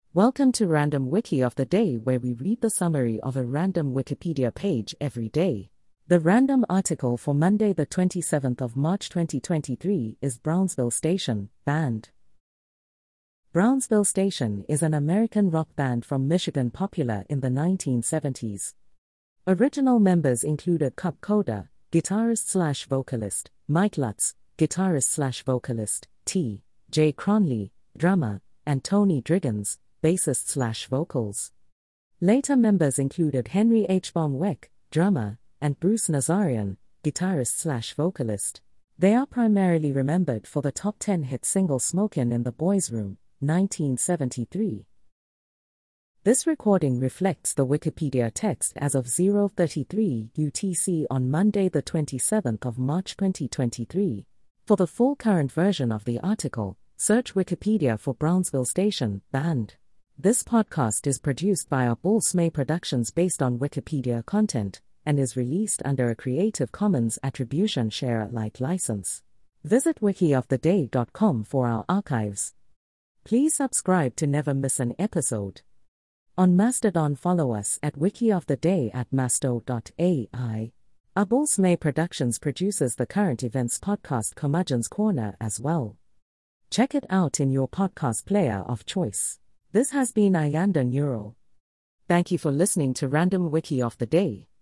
Welcome to Random Wiki of the Day, where we read the summary of a random Wikipedia page every day. The random article for Monday, the 27th of March 2023 is Brownsville Station, band. Brownsville Station is an American rock band from Michigan popular in the 1970s. Original members included Cub Koda, guitarist/vocalist, Mike Lutz, guitarist/vocalist, T.J. Cronley, drummer, and Tony Driggins, bassist/vocals. Later members included Henry H. Von Weck, drummer, and Bruce Nazarian, guitarist/vocalist. They are primarily remembered for the top 10 hit single Smokin' in the Boys' Room, 1973. This recording reflects the Wikipedia text as of 0:33 UTC on Monday, the 27th of March 2023. For the full current version of the article, search Wikipedia for Brownsville Station, band. This podcast is produced by Bulls May Productions based on Wikipedia content, and is released under a Creative Commons Attribution Share Alike license. Visit wikioftheday.com for our archives. Please subscribe to never miss an episode. On Mastodon, follow us at wikioftheday at masto.ai. Bulls May Productions produces the current events podcast Curmudgeon's Corner as well. Check it out in your podcast player of choice. This has been Ayanda Neural. Thank you for listening to Random Wiki of the Day.